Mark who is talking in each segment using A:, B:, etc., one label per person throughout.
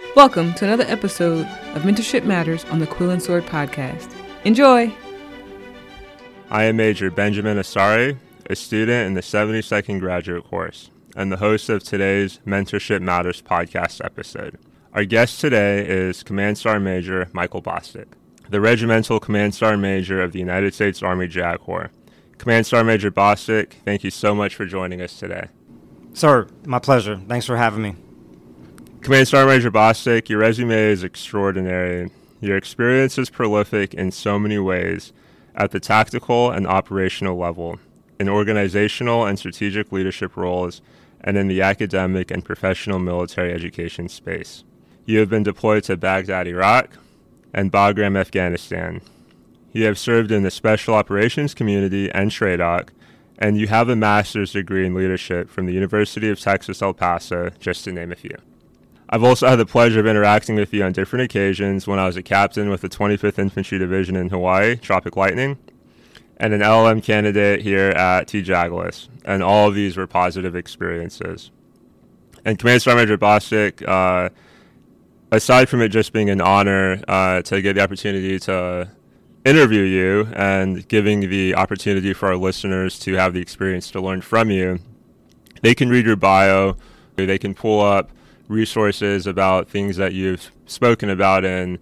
A: Welcome to another episode of Mentorship Matters on the Quill and Sword podcast. Enjoy!
B: I am Major Benjamin Asari, a student in the 72nd graduate course, and the host of today's Mentorship Matters podcast episode. Our guest today is Command Sergeant Major Michael Bostic, the Regimental Command Sergeant Major of the United States Army JAG Corps. Command Sergeant Major Bostic, thank you so much for joining us today.
C: Sir, my pleasure. Thanks for having me.
B: Command Sergeant Major Bostic, your resume is extraordinary. Your experience is prolific in so many ways at the tactical and operational level, in organizational and strategic leadership roles, and in the academic and professional military education space. You have been deployed to Baghdad, Iraq, and Bagram, Afghanistan. You have served in the Special Operations Community and TRADOC, and you have a master's degree in leadership from the University of Texas, El Paso, just to name a few. I've also had the pleasure of interacting with you on different occasions when I was a captain with the 25th Infantry Division in Hawaii, Tropic Lightning, and an LLM candidate here at TJAGLIS, and all of these were positive experiences. And Command Sergeant Major Bostic, aside from it just being an honor to get the opportunity to interview you and giving the opportunity for our listeners to have the experience to learn from you, they can read your bio, they can pull up resources about things that you've spoken about and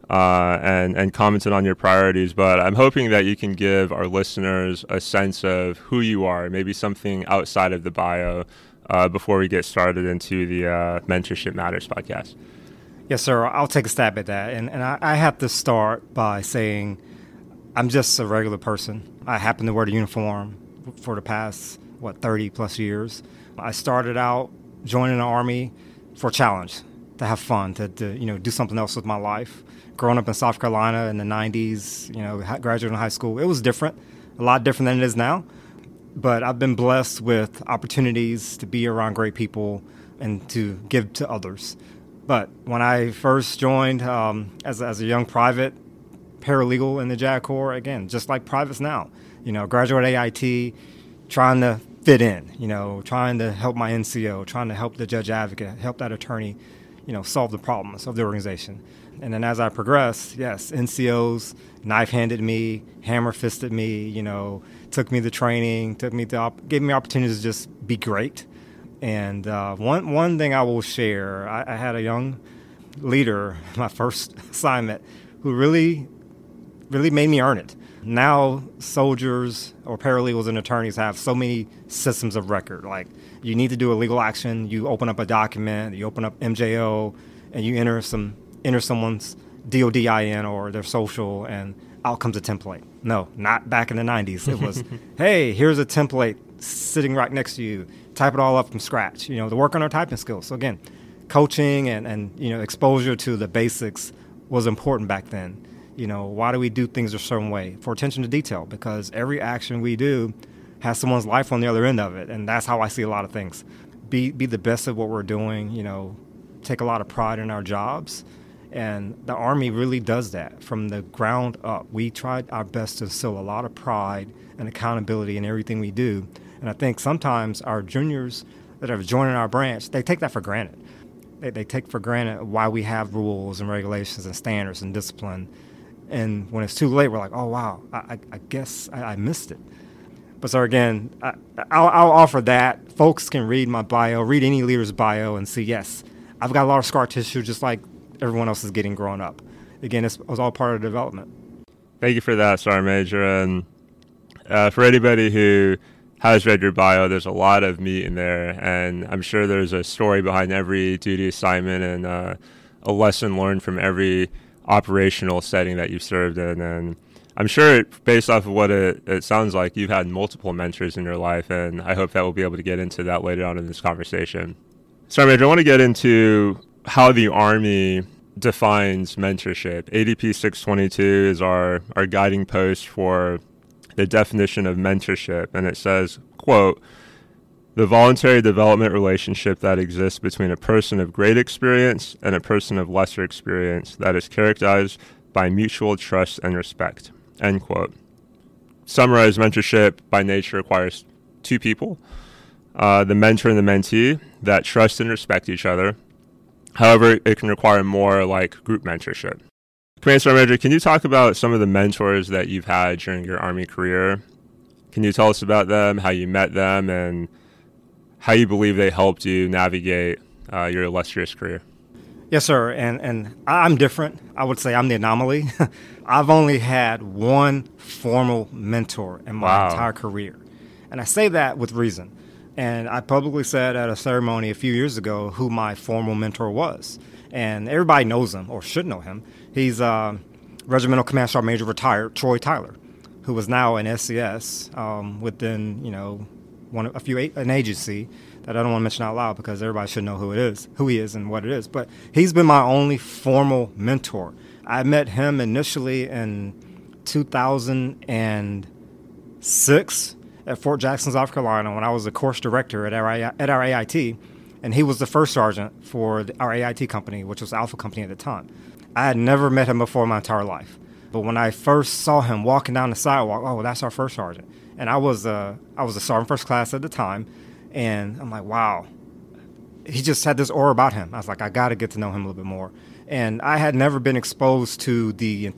B: commented on your priorities, but I'm hoping that you can give our listeners a sense of who you are, maybe something outside of the bio, before we get started into the Mentorship Matters podcast.
C: Yes, sir. I'll take a stab at that. And I have to start by saying I'm just a regular person. I happen to wear the uniform for the past, 30 plus years. I started out joining the Army for a challenge, to have fun, to do something else with my life. Growing up in South Carolina in the 90s, graduating high school, it was different, a lot different than it is now. But I've been blessed with opportunities to be around great people and to give to others. But when I first joined as a young private, paralegal in the JAG Corps, again, just like privates now, graduate AIT, trying to fit in, trying to help my NCO, trying to help the judge advocate, help that attorney, solve the problems of the organization. And then as I progressed, yes, NCOs knife-handed me, hammer-fisted me, took me to training, gave me opportunities to just be great. And one thing I will share, I had a young leader, my first assignment, who really made me earn it. Now, soldiers or paralegals and attorneys have so many systems of record. Like, you need to do a legal action, you open up a document, you open up MJO, and you enter someone's DODIN or their social, and out comes a template. No, not back in the 90s. It was, hey, here's a template sitting right next to you. Type it all up from scratch, to work on our typing skills. So again, coaching and exposure to the basics was important back then. Why do we do things a certain way? For attention to detail, because every action we do has someone's life on the other end of it, and that's how I see a lot of things. Be the best at what we're doing, take a lot of pride in our jobs, and the Army really does that from the ground up. We tried our best to instill a lot of pride and accountability in everything we do, and I think sometimes our juniors that are joining our branch, they take that for granted. They take for granted why we have rules and regulations and standards and discipline. And when it's too late, we're like, oh, wow, I guess I missed it. But so again, I'll offer that. Folks can read my bio, read any leader's bio and see, yes, I've got a lot of scar tissue just like everyone else is getting growing up. Again, it was all part of the development.
B: Thank you for that, Sergeant Major. And for anybody who has read your bio, there's a lot of meat in there. And I'm sure there's a story behind every duty assignment and a lesson learned from every operational setting that you've served in. And I'm sure based off of what it sounds like, you've had multiple mentors in your life, and I hope that we'll be able to get into that later on in this conversation. Sergeant Major, I want to get into how the Army defines mentorship. ADP 622 is our guiding post for the definition of mentorship, and it says, quote, "The voluntary development relationship that exists between a person of great experience and a person of lesser experience that is characterized by mutual trust and respect." End quote. Summarize, mentorship by nature requires two people, the mentor and the mentee, that trust and respect each other, However, it can require more like group mentorship. Command Sergeant Major, can you talk about some of the mentors that you've had during your Army career? Can you tell us about them, how you met them, and how you believe they helped you navigate your illustrious career?
C: Yes, sir. And I'm different. I would say I'm the anomaly. I've only had one formal mentor in my entire career. And I say that with reason. And I publicly said at a ceremony a few years ago who my formal mentor was. And everybody knows him, or should know him. He's Regimental Command Sergeant Major retired Troy Tyler, who is now an SCS within, an agency that I don't want to mention out loud because everybody should know who he is and what it is. But he's been my only formal mentor. I met him initially in 2006 at Fort Jackson, South Carolina, when I was the course director at our AIT, and he was the first sergeant for our AIT company, which was Alpha Company at the time. I had never met him before in my entire life. But when I first saw him walking down the sidewalk, oh, that's our first sergeant. And I was a sergeant first class at the time, and I'm like, wow. He just had this aura about him. I was like, I got to get to know him a little bit more. And I had never been exposed to the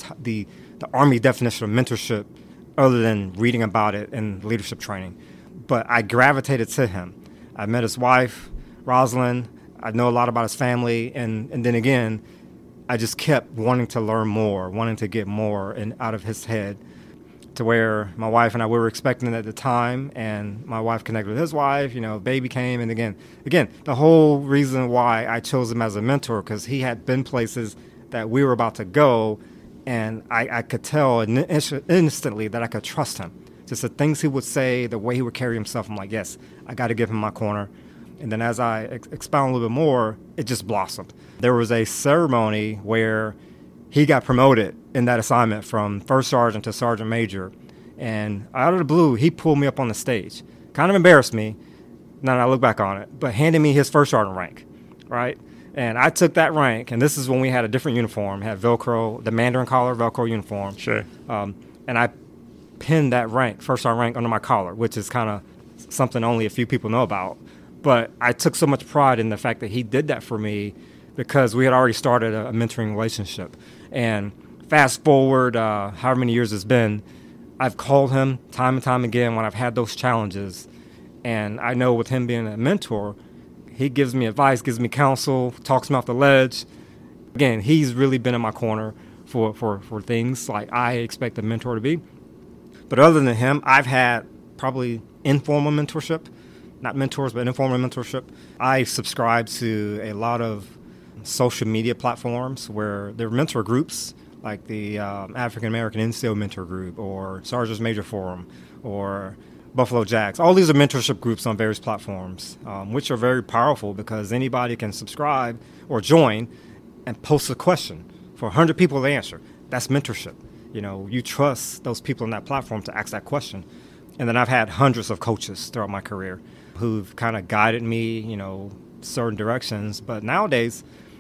C: Army definition of mentorship other than reading about it in leadership training. But I gravitated to him. I met his wife, Rosalind. I know a lot about his family. And then again, I just kept wanting to learn more, wanting to get more out of his head, to where my wife and I, we were expecting it at the time, and my wife connected with his wife, baby came. And again, the whole reason why I chose him as a mentor, because he had been places that we were about to go, and I could tell instantly that I could trust him. Just the things he would say, the way he would carry himself, I'm like, yes, I got to give him my corner. And then as I expound a little bit more, it just blossomed. There was a ceremony where he got promoted in that assignment from first sergeant to sergeant major. And out of the blue, he pulled me up on the stage. Kind of embarrassed me, now that I look back on it, but handed me his first sergeant rank, right? And I took that rank, and this is when we had a different uniform, had Velcro, the Mandarin collar Velcro uniform.
B: Sure.
C: And I pinned that rank, first sergeant rank, under my collar, which is kind of something only a few people know about. But I took so much pride in the fact that he did that for me because we had already started a mentoring relationship. And fast forward, however many years it's been, I've called him time and time again when I've had those challenges. And I know with him being a mentor, he gives me advice, gives me counsel, talks me off the ledge. Again, he's really been in my corner for things like I expect a mentor to be. But other than him, I've had probably informal mentorship. Not mentors, but informal mentorship. I subscribe to a lot of social media platforms where there are mentor groups, like the African American NCO Mentor Group, or Sergeants Major Forum, or Buffalo Jacks. All these are mentorship groups on various platforms, which are very powerful because anybody can subscribe or join and post a question for 100 people to answer. That's mentorship. You trust those people on that platform to ask that question. And then I've had hundreds of coaches throughout my career who've kind of guided me, certain directions. But nowadays,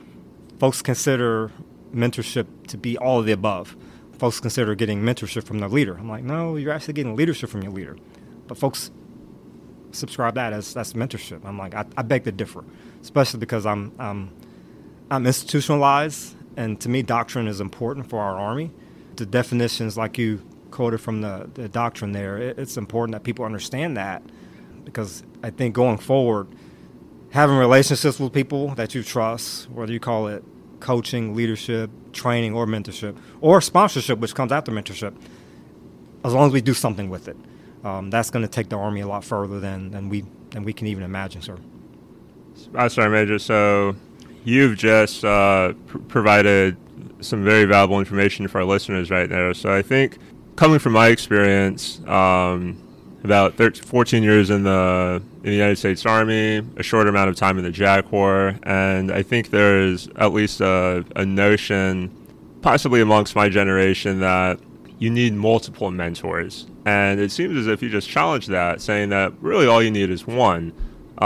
C: folks consider mentorship to be all of the above. Folks consider getting mentorship from the leader. I'm like, no, you're actually getting leadership from your leader. But folks subscribe that's mentorship. I'm like, I beg to differ, especially because I'm institutionalized, and to me, doctrine is important for our Army. The definitions, like you quoted from the doctrine there, it's important that people understand that, because I think going forward, having relationships with people that you trust, whether you call it coaching, leadership, training, or mentorship, or sponsorship, which comes after mentorship, as long as we do something with it, that's going to take the Army a lot further than we can even imagine, sir.
B: Sergeant Major, so you've just provided some very valuable information for our listeners right there. So I think, coming from my experience, about 14 years in the United States Army, a short amount of time in the JAG Corps, and I think there's at least a notion, possibly amongst my generation, that you need multiple mentors. And it seems as if you just challenged that, saying that really all you need is one.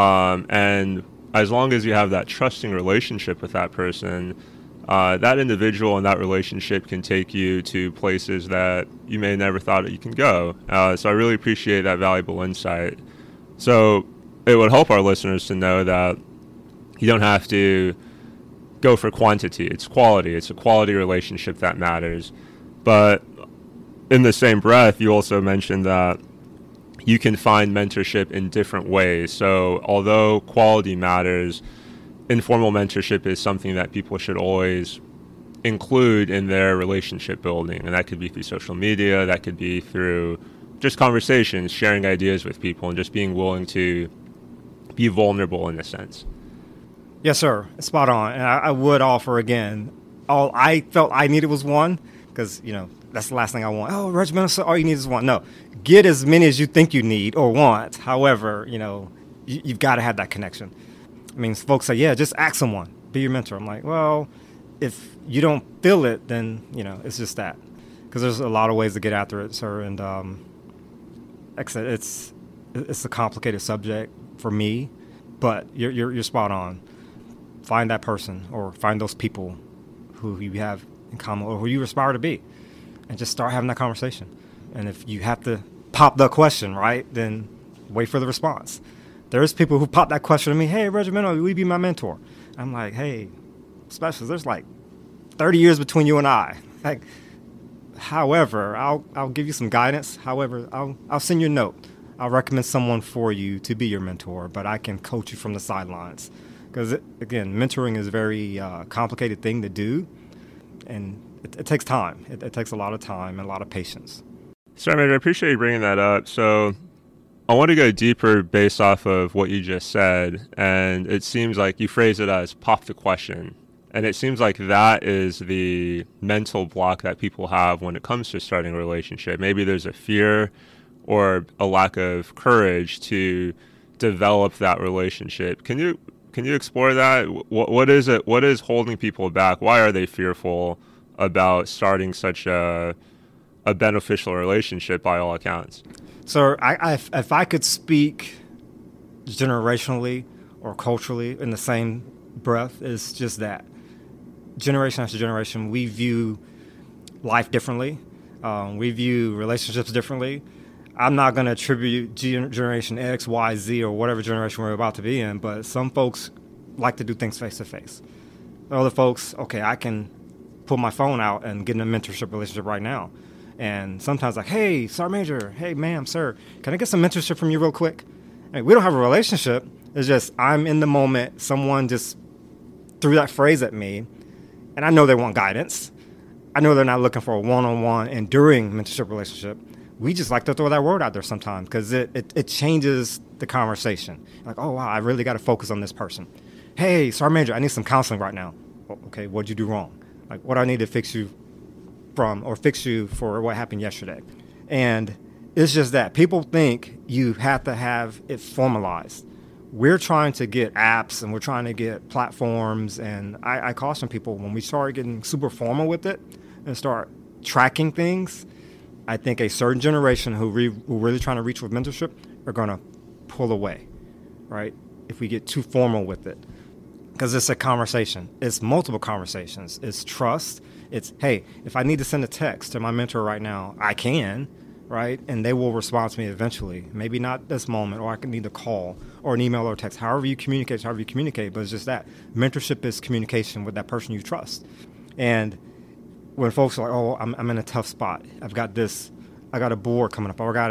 B: And as long as you have that trusting relationship with that person, that individual and that relationship can take you to places that you may never thought that you can go. So I really appreciate that valuable insight. So it would help our listeners to know that you don't have to go for quantity. It's quality. It's a quality relationship that matters. But in the same breath, you also mentioned that you can find mentorship in different ways. So although quality matters, informal mentorship is something that people should always include in their relationship building. And that could be through social media, that could be through just conversations, sharing ideas with people, and just being willing to be vulnerable in a sense.
C: Yes, sir. Spot on. And I would offer again, all I felt I needed was one, because, that's the last thing I want. Oh, regimental, so all you need is one. No, get as many as you think you need or want. However, you've got to have that connection. I mean, folks say, yeah, just ask someone, be your mentor. I'm like, well, if you don't feel it, then, it's just that. Because there's a lot of ways to get after it, sir. And like I said, it's a complicated subject for me, but you're spot on. Find that person or find those people who you have in common or who you aspire to be, and just start having that conversation. And if you have to pop the question, right, then wait for the response. There's people who pop that question to me, hey, Regimental, will you be my mentor? I'm like, hey, specialist, there's like 30 years between you and I. Like, however, I'll give you some guidance. However, I'll send you a note. I'll recommend someone for you to be your mentor, but I can coach you from the sidelines. Because, again, mentoring is a very complicated thing to do, and it takes time. It takes a lot of time and a lot of patience.
B: Sorry, I appreciate you bringing that up. So I want to go deeper based off of what you just said, and it seems like you phrase it as pop the question. And it seems like that is the mental block that people have when it comes to starting a relationship. Maybe there's a fear or a lack of courage to develop that relationship. Can you explore that? What is it? What is holding people back? Why are they fearful about starting such a beneficial relationship by all accounts?
C: So if I could speak generationally or culturally in the same breath, it's just that. Generation after generation, we view life differently. We view relationships differently. I'm not going to attribute Generation X, Y, Z, or whatever generation we're about to be in, but some folks like to do things face-to-face. Other folks, okay, I can pull my phone out and get in a mentorship relationship right now. And sometimes like, hey, Sergeant Major, hey, ma'am, sir, can I get some mentorship from you real quick? I mean, we don't have a relationship. It's just I'm in the moment. Someone just threw that phrase at me, and I know they want guidance. I know they're not looking for a one-on-one enduring mentorship relationship. We just like to throw that word out there sometimes because it changes the conversation. Like, oh, wow, I really got to focus on this person. Hey, Sergeant Major, I need some counseling right now. Okay, what'd you do wrong? Like, what do I need to fix you from or fix you for what happened yesterday? And it's just that. People think you have to have it formalized. We're trying to get apps and we're trying to get platforms. And I caution people when we start getting super formal with it and start tracking things, I think a certain generation who really trying to reach with mentorship are going to pull away, right? If we get too formal with it. Because it's a conversation. It's multiple conversations. It's trust. It's, hey, if I need to send a text to my mentor right now, I can, right? And they will respond to me eventually. Maybe not this moment, or I can need a call or an email or a text. However you communicate, but it's just that. Mentorship is communication with that person you trust. And when folks are like, oh, I'm in a tough spot. I got a board coming up. Or I got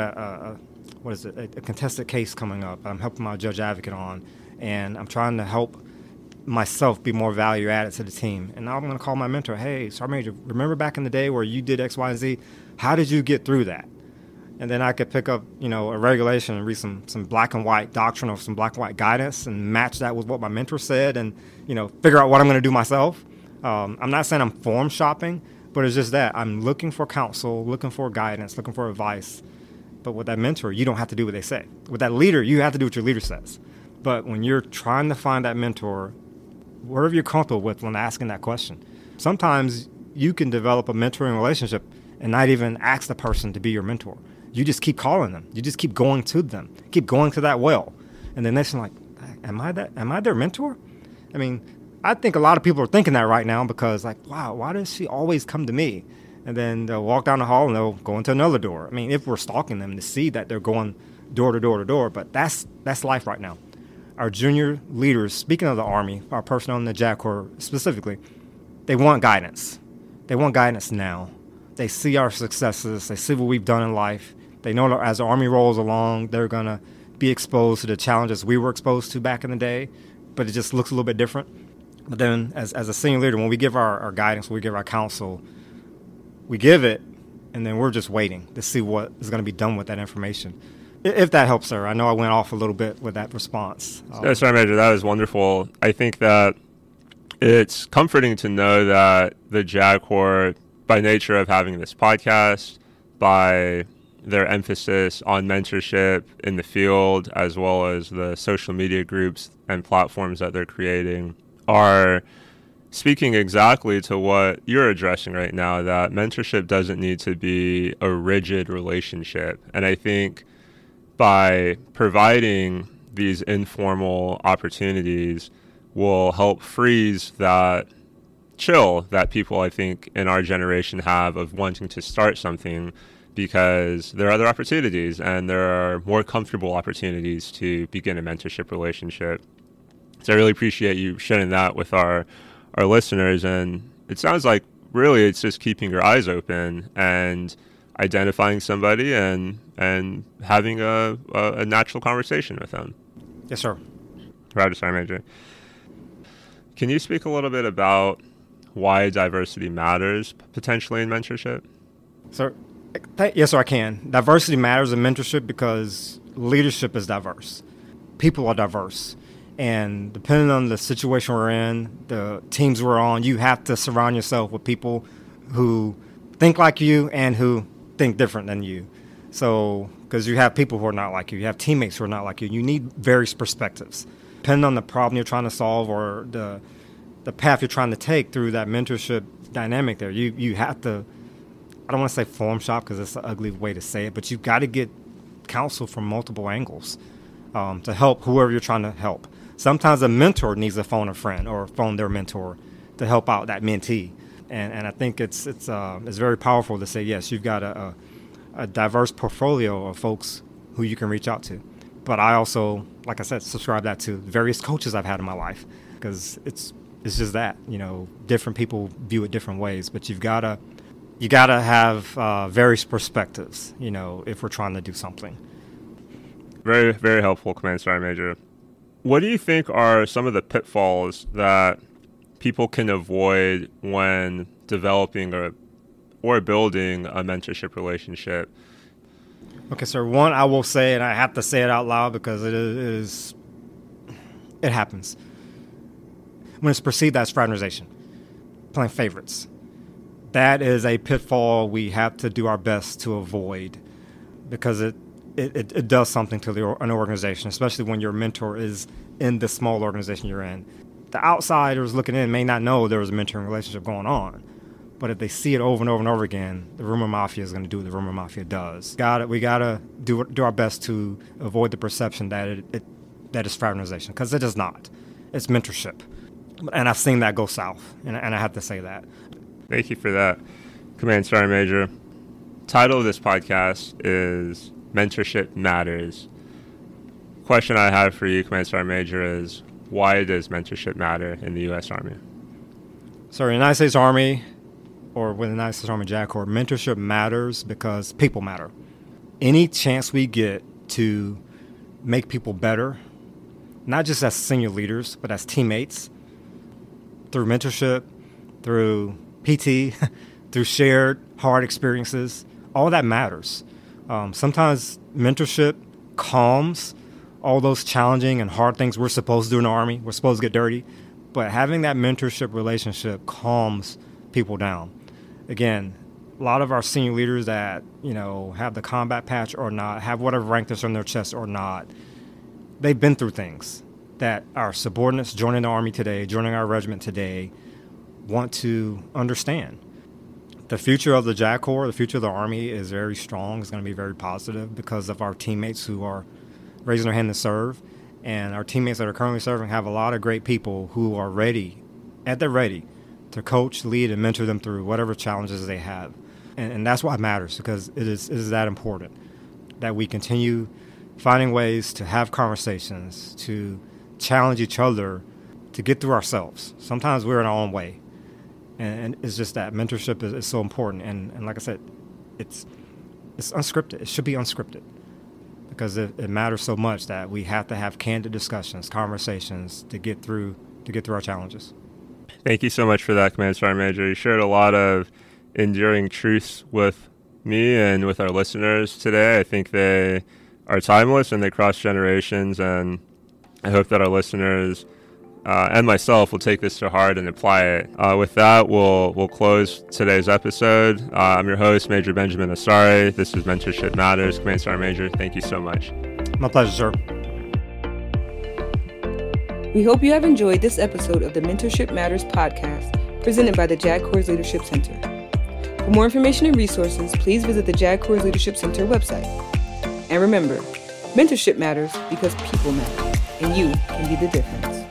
C: a contested case coming up. I'm helping my judge advocate on, and I'm trying to help myself be more value added to the team. And now I'm going to call my mentor, hey, Sergeant Major, remember back in the day where you did X, Y, and Z? How did you get through that? And then I could pick up, a regulation and read some black and white doctrine or some black and white guidance and match that with what my mentor said and, figure out what I'm going to do myself. I'm not saying I'm form shopping, but it's just that I'm looking for counsel, looking for guidance, looking for advice. But with that mentor, you don't have to do what they say. With that leader, you have to do what your leader says. But when you're trying to find that mentor, whatever you're comfortable with when asking that question, sometimes you can develop a mentoring relationship and not even ask the person to be your mentor. You just keep calling them. You just keep going to them. Keep going to that well. And then next thing, like, am I their mentor? I mean, I think a lot of people are thinking that right now because, like, wow, why does she always come to me? And then they'll walk down the hall and they'll go into another door. I mean, if we're stalking them to see that they're going door to door to door, but that's life right now. our junior leaders, speaking of the Army, our personnel in the JAG Corps specifically, they want guidance. They want guidance now. They see our successes. They see what we've done in life. They know that as the Army rolls along, they're going to be exposed to the challenges we were exposed to back in the day, but it just looks a little bit different. But then as a senior leader, when we give our guidance, when we give our counsel, we give it, and then we're just waiting to see what is going to be done with that information. If that helps, sir. I know I went off a little bit with that response.
B: Sergeant Major, that was wonderful. I think that it's comforting to know that the JAG Corps, by nature of having this podcast, by their emphasis on mentorship in the field, as well as the social media groups and platforms that they're creating, are speaking exactly to what you're addressing right now, that mentorship doesn't need to be a rigid relationship. And I think by providing these informal opportunities will help freeze that chill that people, I think, in our generation have of wanting to start something, because there are other opportunities and there are more comfortable opportunities to begin a mentorship relationship. So I really appreciate you sharing that with our listeners. And it sounds like really it's just keeping your eyes open and identifying somebody and having a natural conversation with them.
C: Yes, sir.
B: Roger, Sergeant Major. Can you speak a little bit about why diversity matters potentially in mentorship?
C: Sir, yes, sir, I can. Diversity matters in mentorship because leadership is diverse. People are diverse. And depending on the situation we're in, the teams we're on, you have to surround yourself with people who think like you and who think different than you. So, because you have people who are not like you, you have teammates who are not like you. You need various perspectives. Depending on the problem you're trying to solve or the path you're trying to take through that mentorship dynamic there, you have to, I don't want to say form shop because it's an ugly way to say it, but you've got to get counsel from multiple angles to help whoever you're trying to help. Sometimes a mentor needs to phone a friend or phone their mentor to help out that mentee. And I think it's very powerful to say, yes, you've got a diverse portfolio of folks who you can reach out to. But I also, like I said, subscribe that to various coaches I've had in my life, because it's just that, different people view it different ways. But you gotta have various perspectives, if we're trying to do something.
B: Very, very helpful, Command Sergeant Major. What do you think are some of the pitfalls that people can avoid when developing or building a mentorship relationship?
C: Okay, sir. One, I will say, and I have to say it out loud because it happens. When it's perceived as fraternization, playing favorites. That is a pitfall we have to do our best to avoid, because it does something to an organization, especially when your mentor is in the small organization you're in. The outsiders looking in may not know there was a mentoring relationship going on, but if they see it over and over and over again, the rumor mafia is going to do what the rumor mafia does. We gotta do our best to avoid the perception that that is fraternization, because it is not. It's mentorship, and I've seen that go south, and I have to say that.
B: Thank you for that, Command Sergeant Major. Title of this podcast is Mentorship Matters. Question I have for you, Command Sergeant Major, is why does mentorship matter in the U.S. Army?
C: So in the United States Army, or with the United States Army JAG Corps, mentorship matters because people matter. Any chance we get to make people better, not just as senior leaders, but as teammates, through mentorship, through PT, through shared hard experiences, all that matters. Sometimes mentorship calms all those challenging and hard things we're supposed to do in the Army. We're supposed to get dirty. But having that mentorship relationship calms people down. Again, a lot of our senior leaders that, have the combat patch or not, have whatever rank that's on their chest or not, they've been through things that our subordinates joining the Army today, joining our regiment today, want to understand. The future of the JAG Corps, the future of the Army is very strong. It's going to be very positive because of our teammates who are raising their hand to serve. And our teammates that are currently serving have a lot of great people who are ready to coach, lead, and mentor them through whatever challenges they have. And that's why it matters, because it is that important that we continue finding ways to have conversations, to challenge each other to get through ourselves. Sometimes we're in our own way. And it's just that mentorship is so important. And like I said, it's unscripted. It should be unscripted because it matters so much that we have to have candid discussions, conversations to get through our challenges.
B: Thank you so much for that, Command Sergeant Major. You shared a lot of enduring truths with me and with our listeners today. I think they are timeless and they cross generations, and I hope that our listeners and myself will take this to heart and apply it. With that, we'll close today's episode. I'm your host, Major Benjamin Asare. This is Mentorship Matters. Command Sergeant Major, thank you so much.
C: My pleasure, sir.
A: We hope you have enjoyed this episode of the Mentorship Matters podcast presented by the JAG Corps Leadership Center. For more information and resources, please visit the JAG Corps Leadership Center website. And remember, mentorship matters because people matter, and you can be the difference.